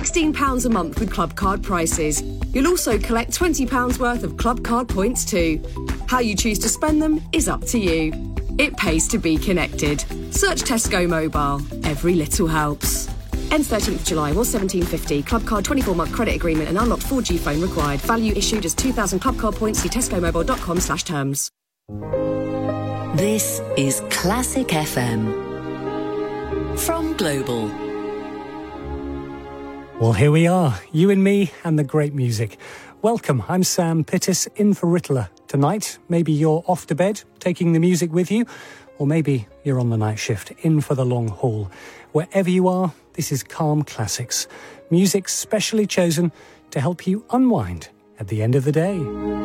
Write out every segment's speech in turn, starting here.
£16 a month with Club Card prices. You'll also collect £20 worth of Club Card points too. How you choose to spend them is up to you. It pays to be connected. Search Tesco Mobile. Every little helps. Ends 13th July, was £17.50. Club Card 24-month credit agreement and unlocked 4G phone required. Value issued as 2,000 Club Card points. See tescomobile.com/terms. This is Classic FM from Global. Well, here we are, you and me and the great music. Welcome, I'm Sam Pittis, in for Rittler. Tonight, maybe you're off to bed, taking the music with you, or maybe you're on the night shift, in for the long haul. Wherever you are, this is Calm Classics. Music specially chosen to help you unwind at the end of the day.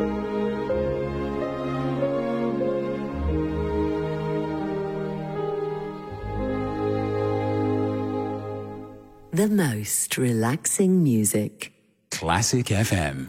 The most relaxing music. Classic FM.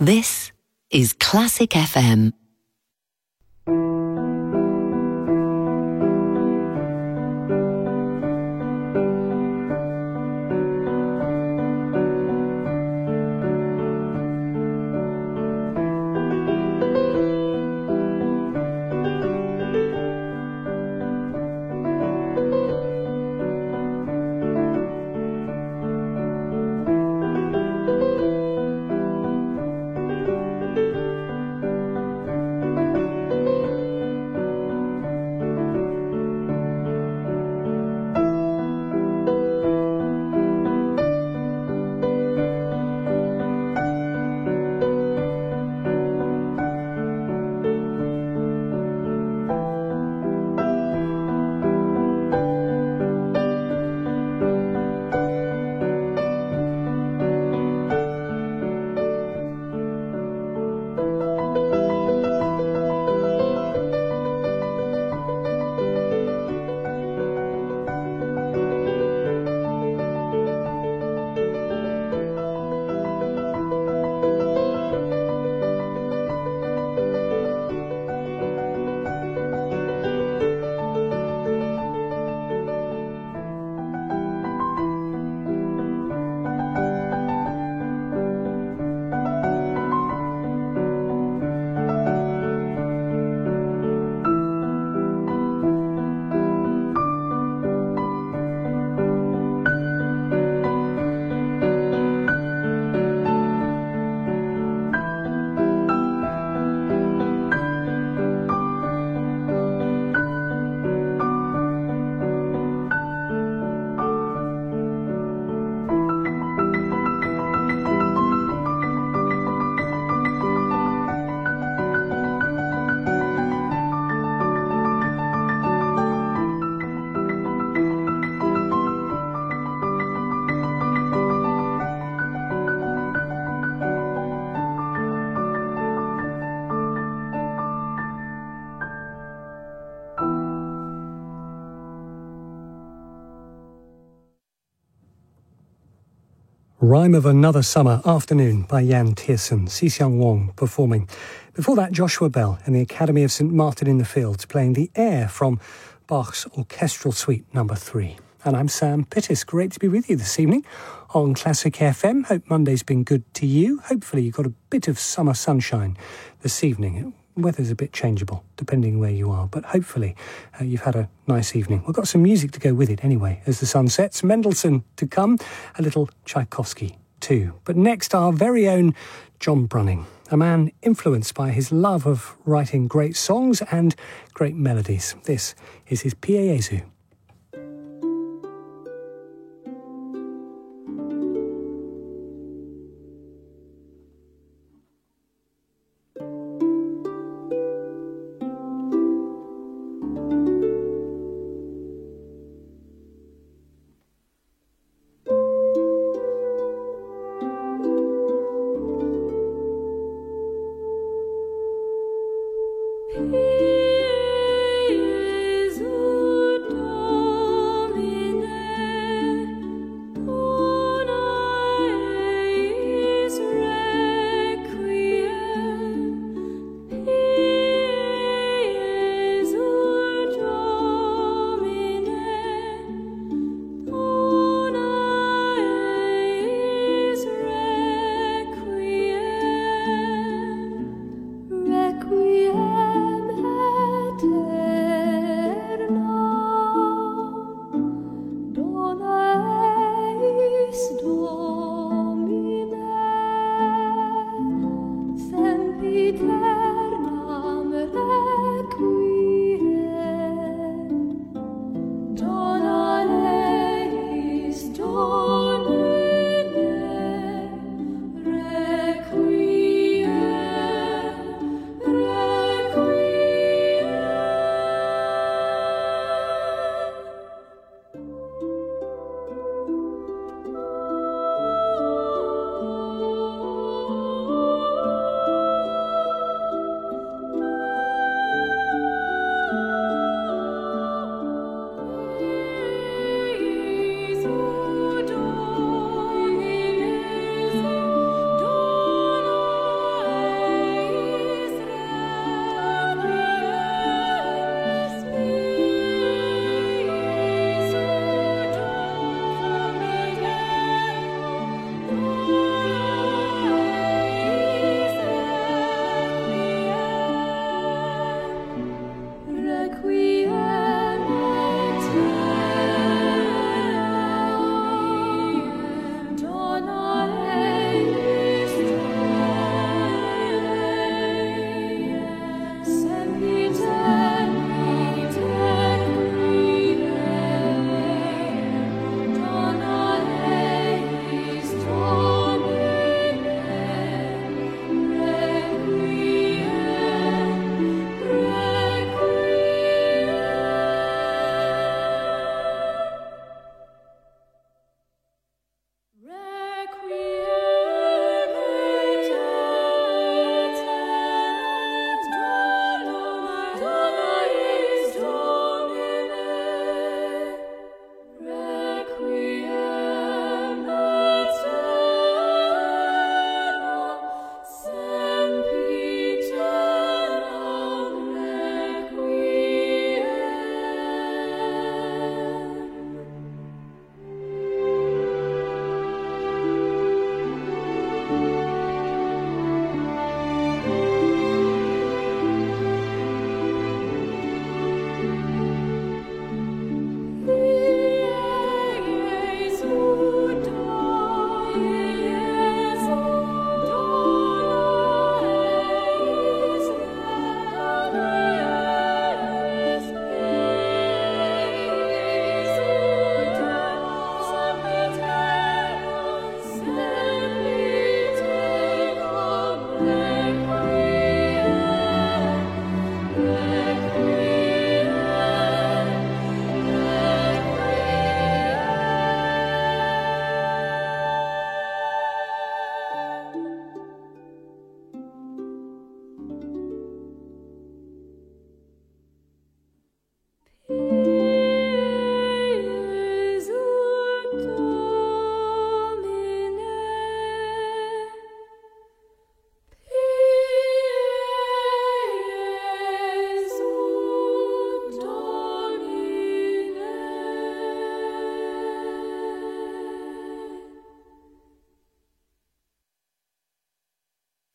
This is Classic FM. Rhyme of Another Summer Afternoon by Jan Tiersen, Xisiang Wang performing. Before that, Joshua Bell and the Academy of St Martin in the Fields playing the air from Bach's Orchestral Suite No. 3. And I'm Sam Pittis. Great to be with you this evening on Classic FM. Hope Monday's been good to you. Hopefully you've got a bit of summer sunshine this evening. Weather's a bit changeable, depending where you are, but hopefully you've had a nice evening. We've got some music to go with it anyway, as the sun sets. Mendelssohn to come, a little Tchaikovsky too. But next, our very own John Brunning, a man influenced by his love of writing great songs and great melodies. This is his Pie Jesu. Jesu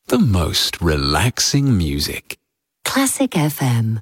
the most relaxing music. Classic FM.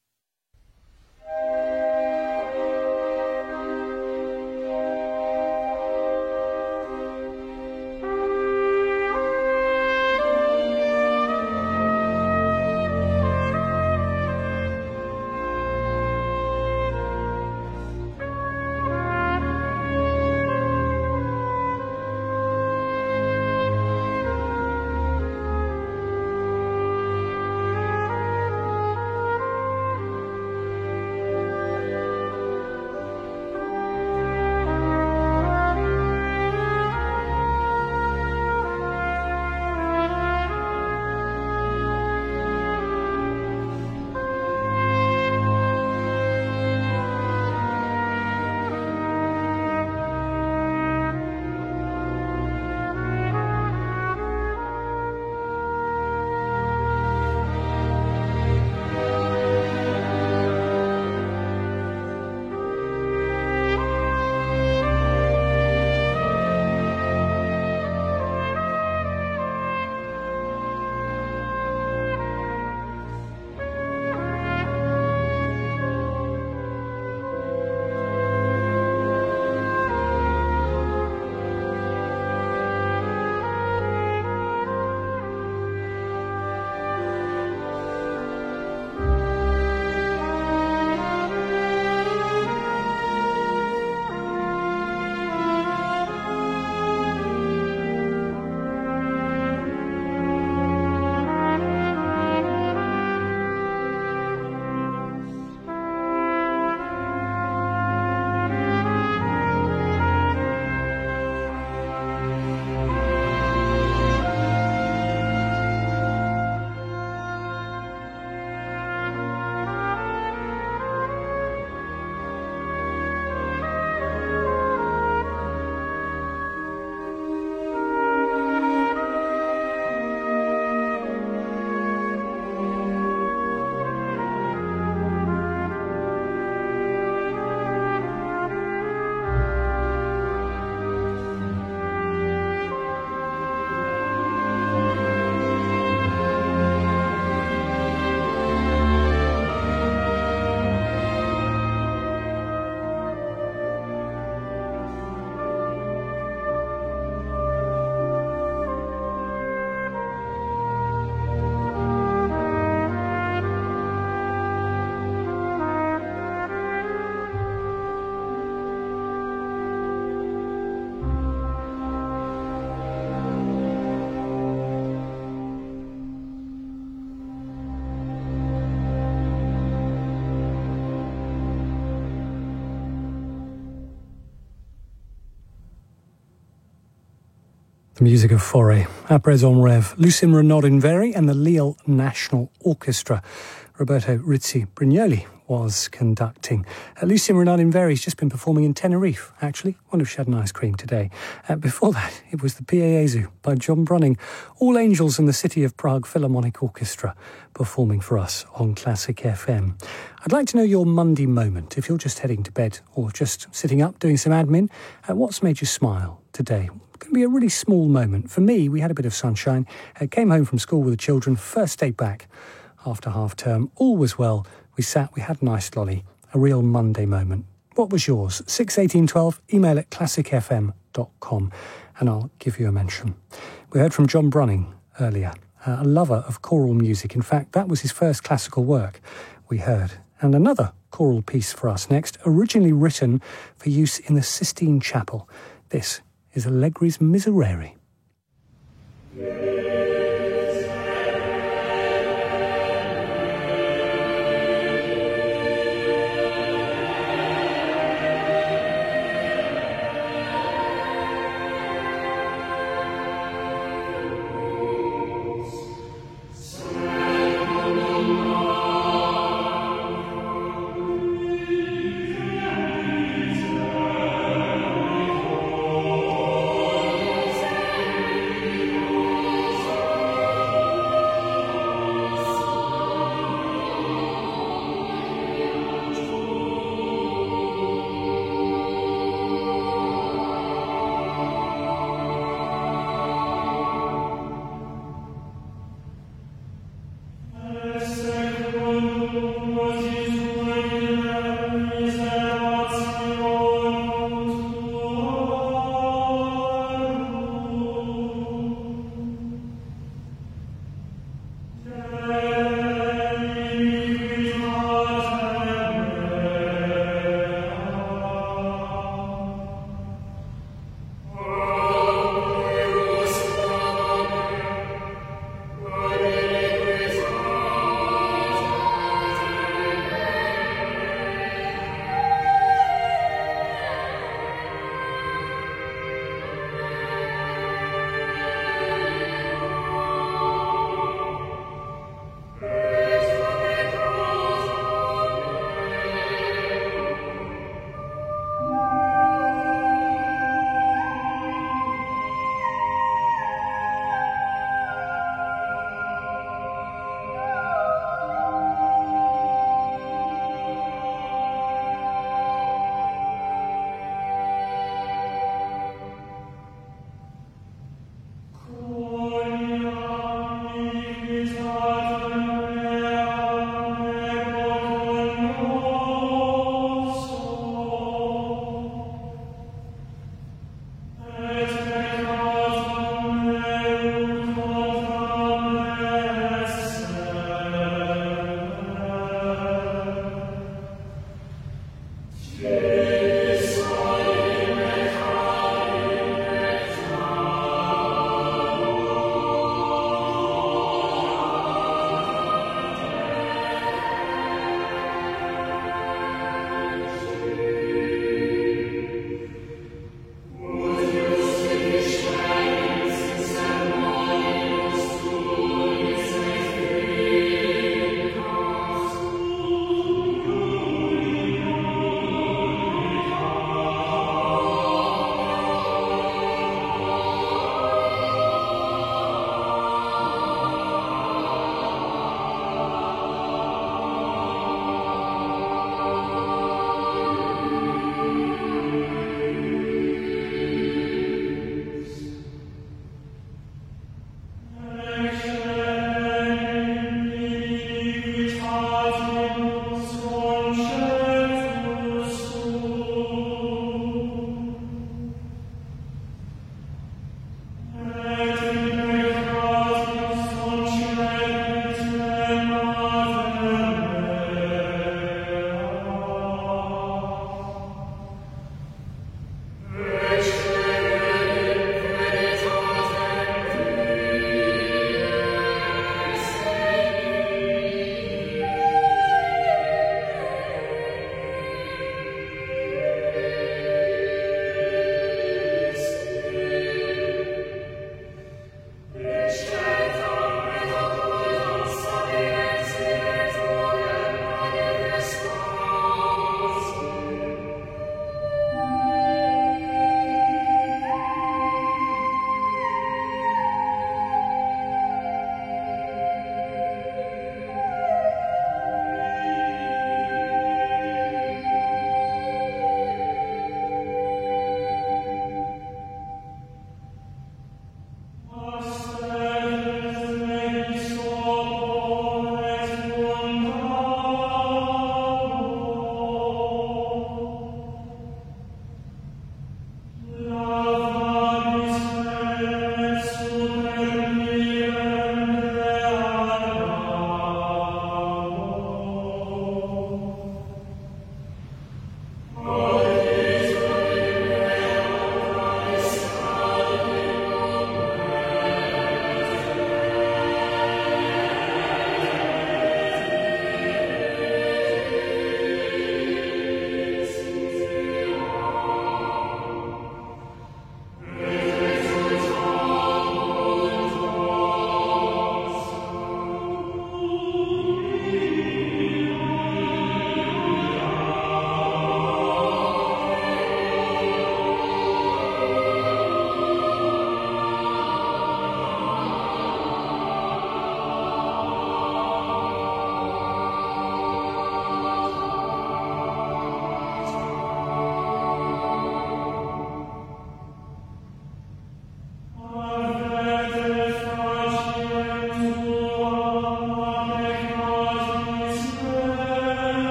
The music of Fauré, Après en Rêve, Lucien Renaud-in-Very and the Lille National Orchestra. Roberto Rizzi-Brignoli was conducting. Lucien Renaud-in-Very has just been performing in Tenerife, actually. Wonder if she had an ice cream today. Before that, it was the Piezu by John Brunning. All Angels and the City of Prague Philharmonic Orchestra performing for us on Classic FM. I'd like to know your Monday moment. If you're just heading to bed or just sitting up doing some admin, what's made you smile today? It's going to be a really small moment. For me, we had a bit of sunshine. Came home from school with the children, first day back after half term. All was well. We sat, we had a nice lolly. A real Monday moment. What was yours? 61812, email at classicfm.com and I'll give you a mention. We heard from John Brunning earlier, a lover of choral music. In fact, that was his first classical work we heard. And another choral piece for us next, originally written for use in the Sistine Chapel. This is Allegri's Miserere.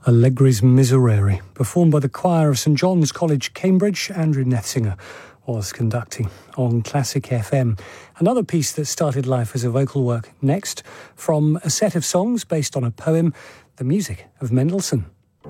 Allegri's Miserere, performed by the choir of St John's College, Cambridge. Andrew Nethsinger was conducting on Classic FM. Another piece that started life as a vocal work next, from a set of songs based on a poem, the music of Mendelssohn.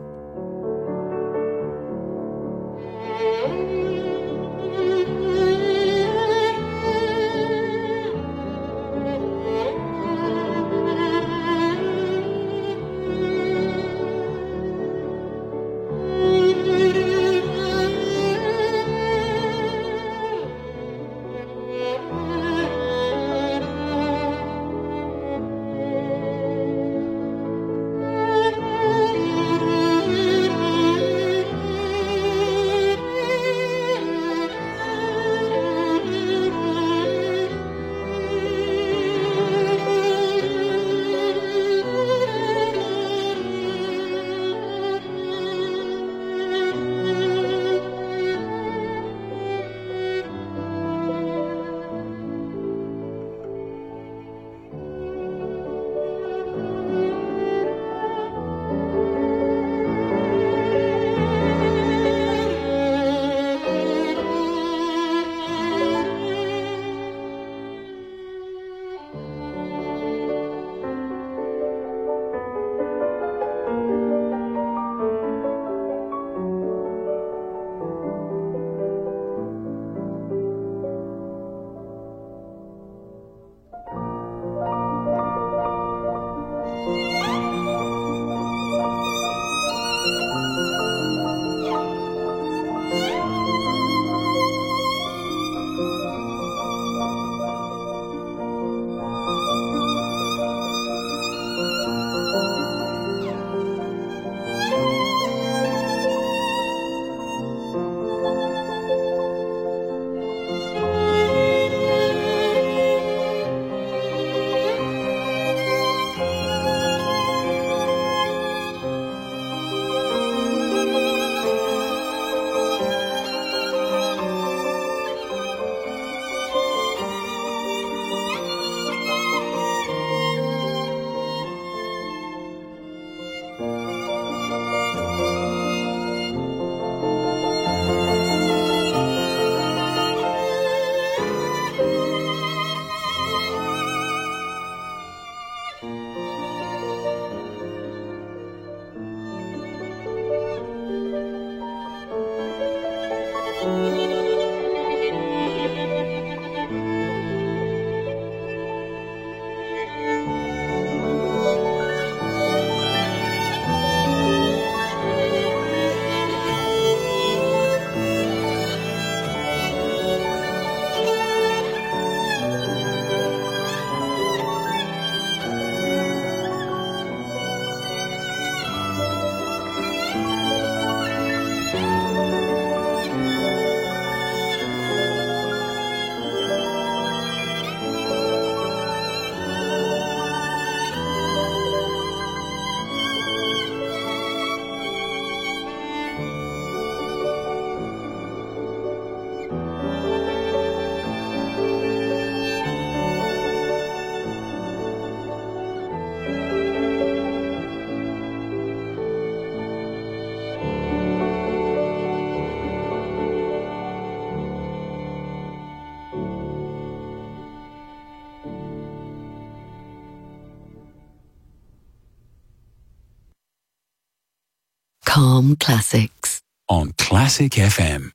Calm Classics on Classic FM.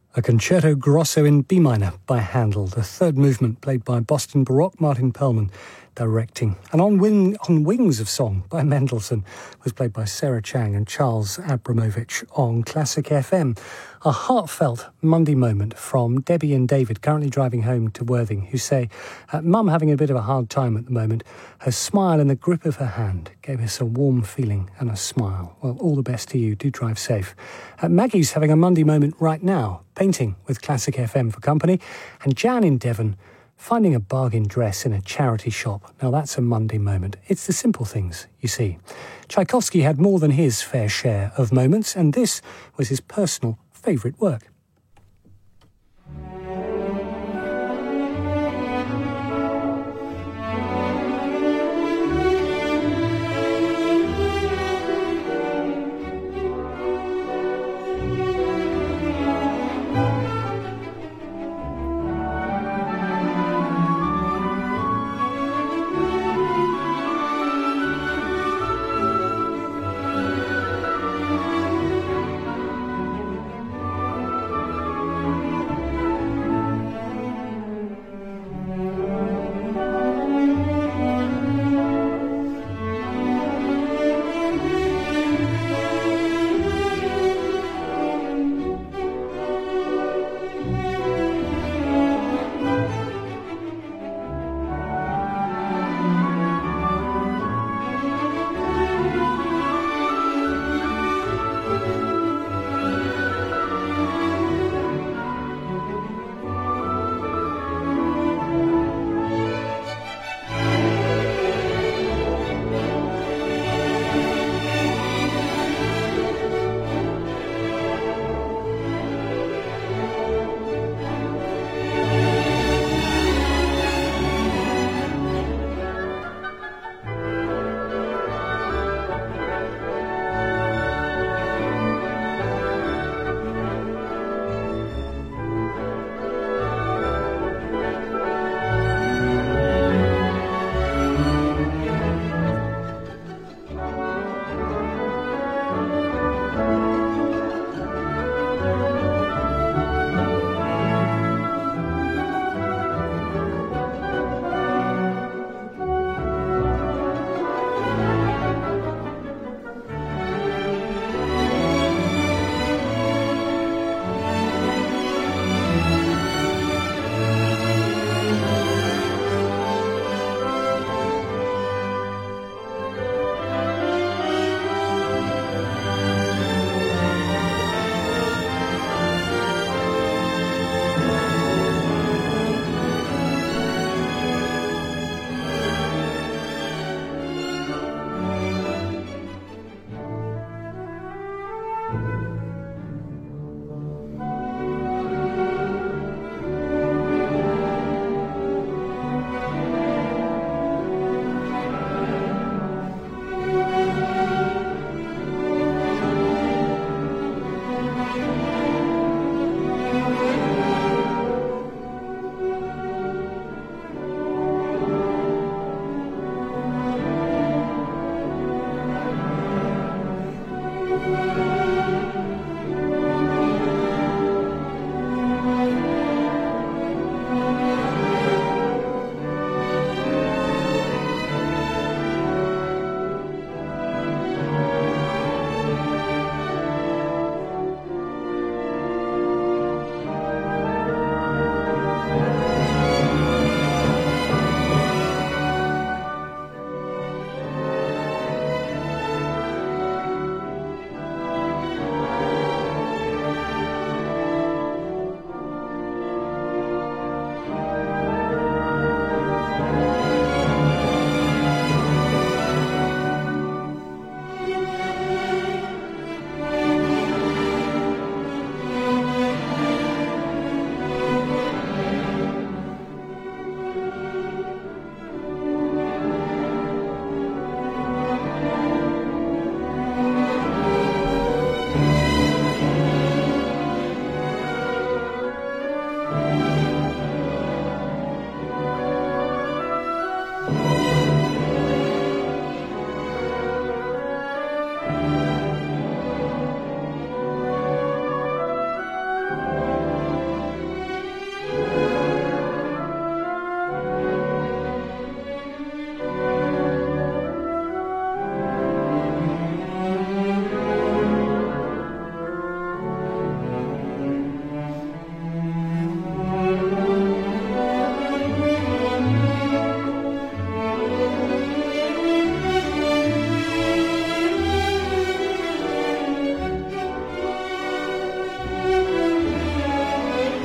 A concerto grosso in B minor by Handel, the third movement played by Boston Baroque Martin Perlman, directing. And on Wings of Song by Mendelssohn was played by Sarah Chang and Charles Abramovich on Classic FM. A heartfelt Monday moment from Debbie and David, currently driving home to Worthing, who say, Mum having a bit of a hard time at the moment. Her smile and the grip of her hand gave us a warm feeling and a smile. Well, all the best to you. Do drive safe. Maggie's having a Monday moment right now, painting with Classic FM for company. And Jan in Devon, finding a bargain dress in a charity shop. Now that's a Monday moment. It's the simple things, you see. Tchaikovsky had more than his fair share of moments, and this was his personal favourite work.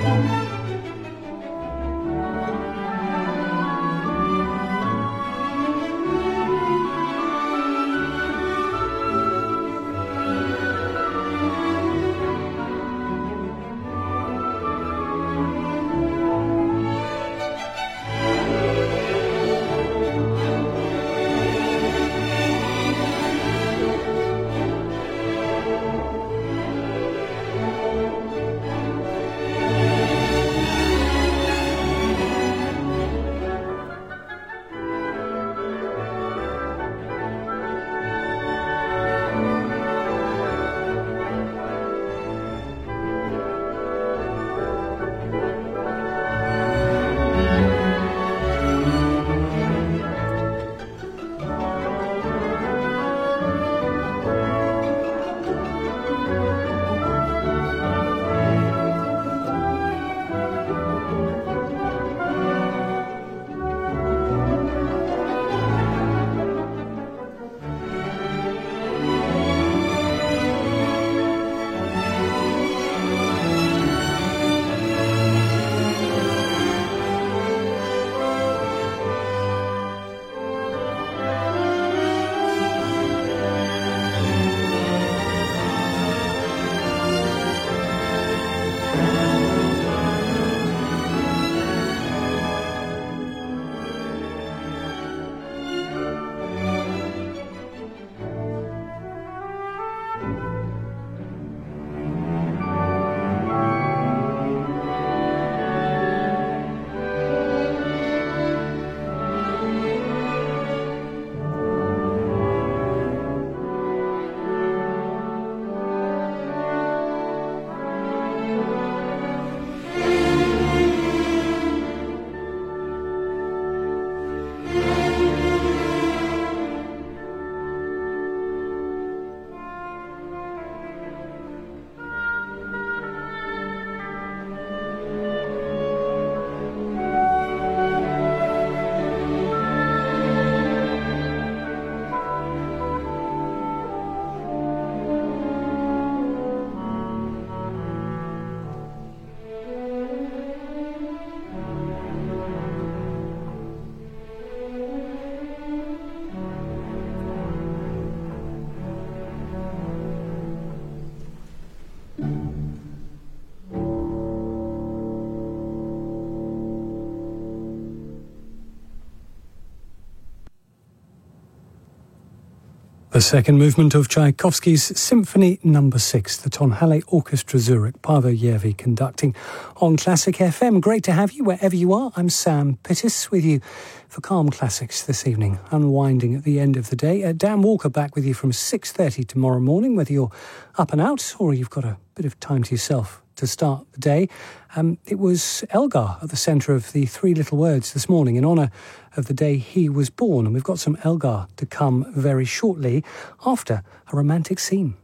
The second movement of Tchaikovsky's Symphony No. 6, the Tonhalle Orchestra Zurich, Paavo Järvi conducting on Classic FM. Great to have you wherever you are. I'm Sam Pittis with you for Calm Classics this evening, unwinding at the end of the day. Dan Walker back with you from 6:30 tomorrow morning, whether you're up and out or you've got a bit of time to yourself to start the day. It was Elgar at the centre of the Three Little Words this morning in honour of the day he was born. And we've got some Elgar to come very shortly after a romantic scene.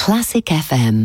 Classic FM.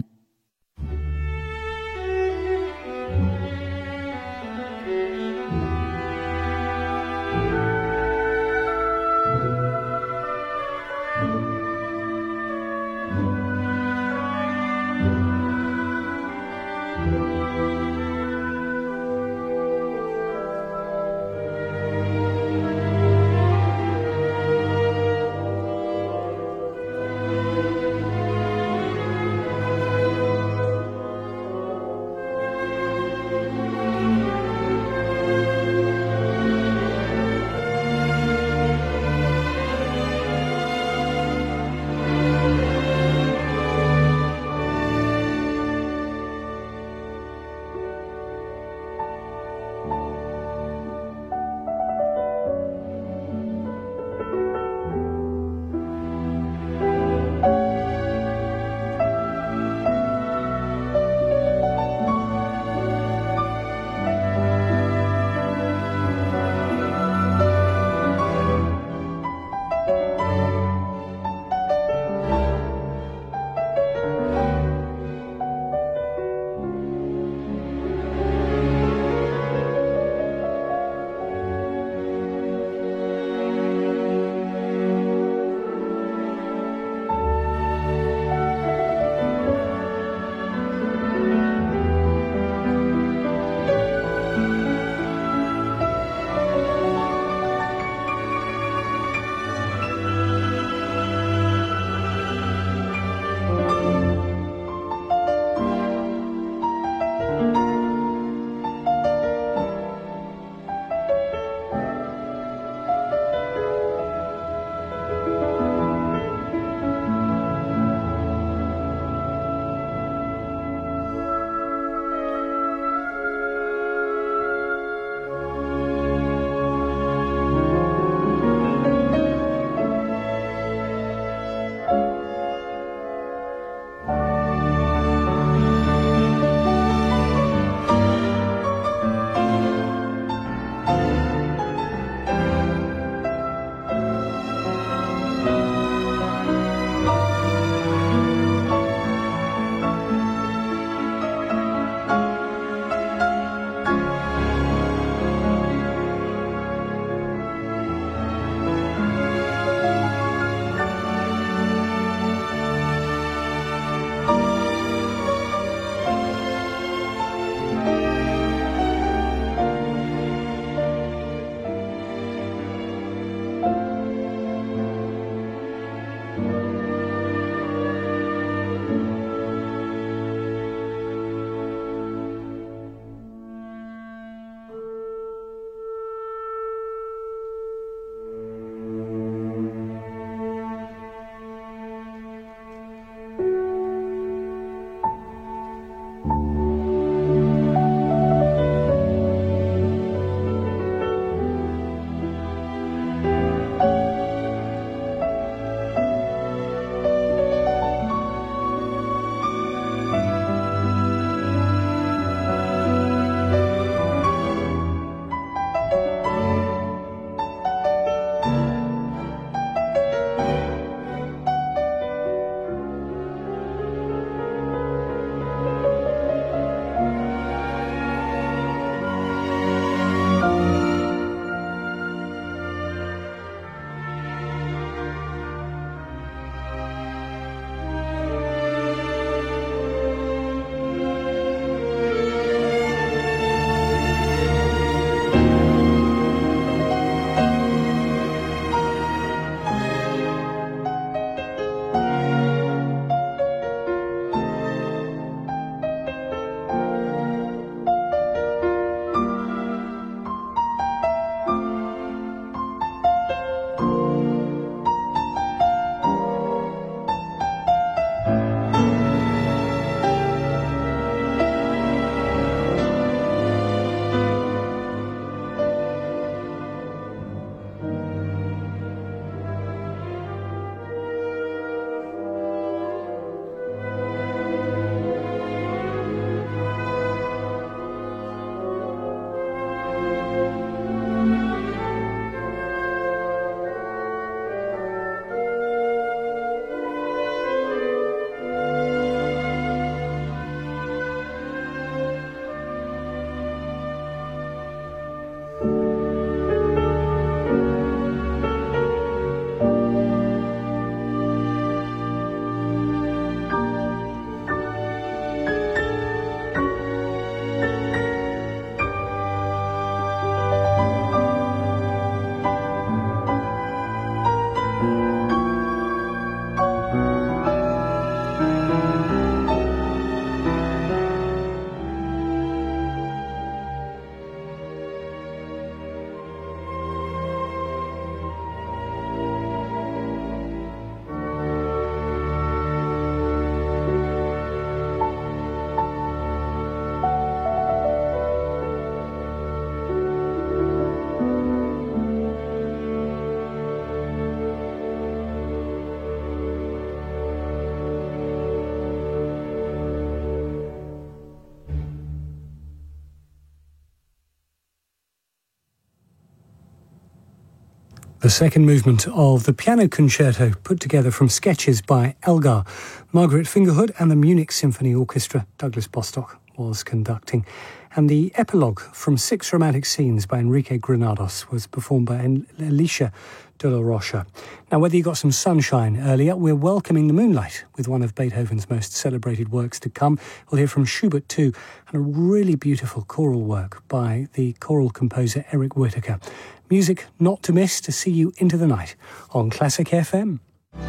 The second movement of the piano concerto put together from sketches by Elgar, Margaret Fingerhood and the Munich Symphony Orchestra, Douglas Bostock was conducting. And the epilogue from 6 Romantic Scenes by Enrique Granados was performed by Alicia de la Rocha. Now, whether you got some sunshine earlier, we're welcoming the moonlight with one of Beethoven's most celebrated works to come. We'll hear from Schubert too, and a really beautiful choral work by the choral composer Eric Whittaker. Music not to miss to see you into the night on Classic FM.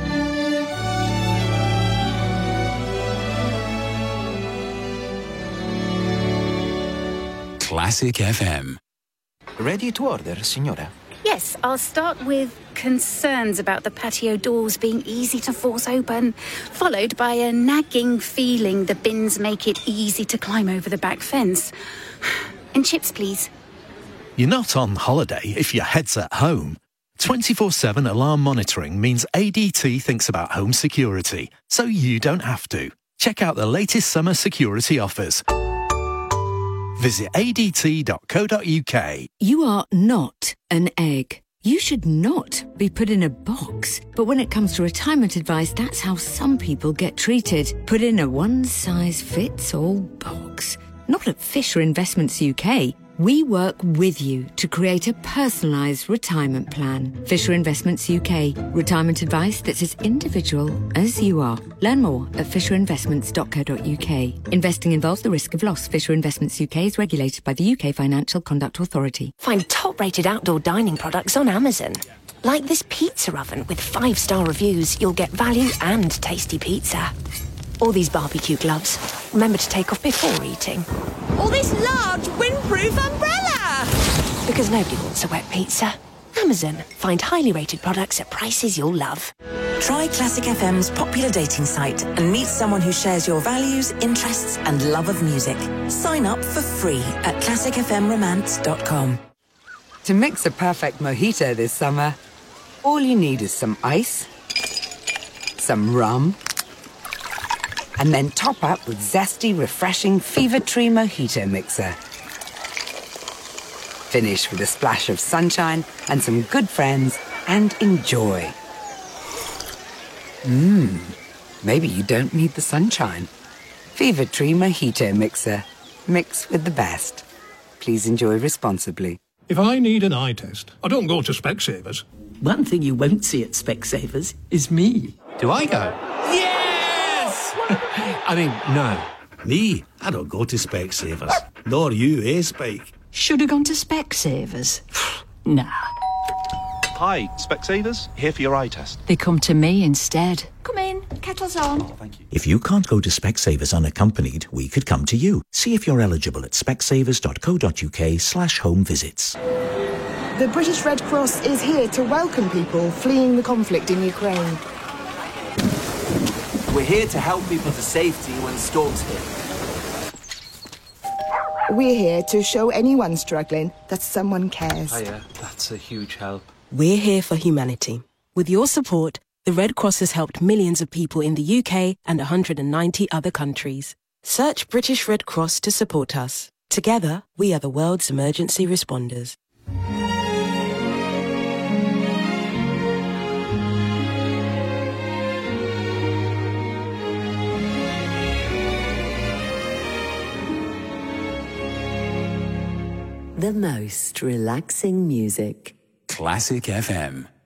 Classic FM. Ready to order, signora? Yes, I'll start with concerns about the patio doors being easy to force open, followed by a nagging feeling the bins make it easy to climb over the back fence. And chips, please. You're not on holiday if your head's at home. 24/7 alarm monitoring means ADT thinks about home security, so you don't have to. Check out the latest summer security offers. Visit adt.co.uk. You are not an egg. You should not be put in a box. But when it comes to retirement advice, that's how some people get treated. Put in a one-size-fits-all box. Not at Fisher Investments UK. We work with you to create a personalised retirement plan. Fisher Investments UK. Retirement advice that's as individual as you are. Learn more at fisherinvestments.co.uk. Investing involves the risk of loss. Fisher Investments UK is regulated by the UK Financial Conduct Authority. Find top-rated outdoor dining products on Amazon. Like this pizza oven with 5-star reviews, you'll get value and tasty pizza. All these barbecue gloves. Remember to take off before eating. Or this large windproof umbrella! Because nobody wants a wet pizza. Amazon. Find highly rated products at prices you'll love. Try Classic FM's popular dating site and meet someone who shares your values, interests and love of music. Sign up for free at classicfmromance.com. To mix a perfect mojito this summer, all you need is some ice, some rum, and then top up with zesty, refreshing Fever Tree Mojito Mixer. Finish with a splash of sunshine and some good friends and enjoy. Maybe you don't need the sunshine. Fever Tree Mojito Mixer. Mix with the best. Please enjoy responsibly. If I need an eye test, I don't go to Specsavers. One thing you won't see at Specsavers is me. Do I go? I mean, no. Me, I don't go to Specsavers. Nor you, eh, Spike? Should have gone to Specsavers. Nah. Hi, Specsavers. Here for your eye test. They come to me instead. Come in, kettle's on. Oh, thank you. If you can't go to Specsavers unaccompanied, we could come to you. See if you're eligible at specsavers.co.uk/home visits. The British Red Cross is here to welcome people fleeing the conflict in Ukraine. We're here to help people to safety when storms hit. We're here to show anyone struggling that someone cares. Hiya, that's a huge help. We're here for humanity. With your support, the Red Cross has helped millions of people in the UK and 190 other countries. Search British Red Cross to support us. Together, we are the world's emergency responders. The most relaxing music. Classic FM.